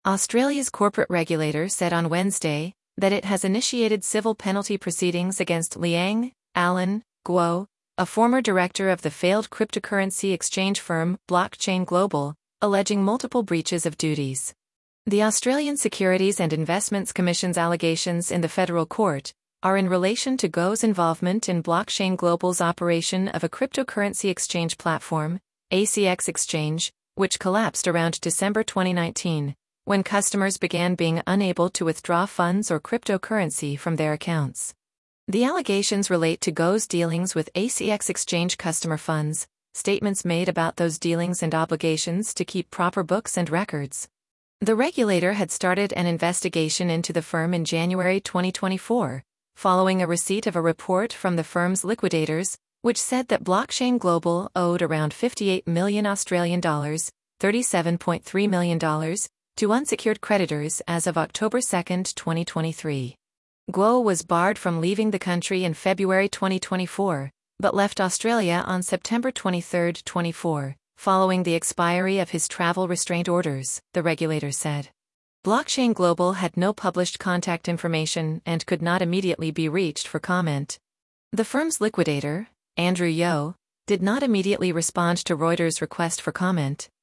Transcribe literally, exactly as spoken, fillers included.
Australia's corporate regulator said on Wednesday that it has initiated civil penalty proceedings against Liang Alan Guo, a former director of the failed cryptocurrency exchange firm Blockchain Global, alleging multiple breaches of duties. The Australian Securities and Investments Commission's allegations in the federal court are in relation to Guo's involvement in Blockchain Global's operation of a cryptocurrency exchange platform, A C X Exchange, which collapsed around December twenty nineteen, when customers began being unable to withdraw funds or cryptocurrency from their accounts. The allegations relate to Guo's dealings with A C X Exchange customer funds, statements made about those dealings and obligations to keep proper books and records. The regulator had started an investigation into the firm in January twenty twenty-four, following a receipt of a report from the firm's liquidators, which said that Blockchain Global owed around fifty-eight million Australian dollars, thirty-seven point three million dollars, to unsecured creditors as of October second, twenty twenty-three. Guo was barred from leaving the country in February twenty twenty-four, but left Australia on September twenty-third, twenty-four, following the expiry of his travel restraint orders, the regulator said. Blockchain Global had no published contact information and could not immediately be reached for comment. The firm's liquidator, Andrew Yeo, did not immediately respond to Reuters' request for comment,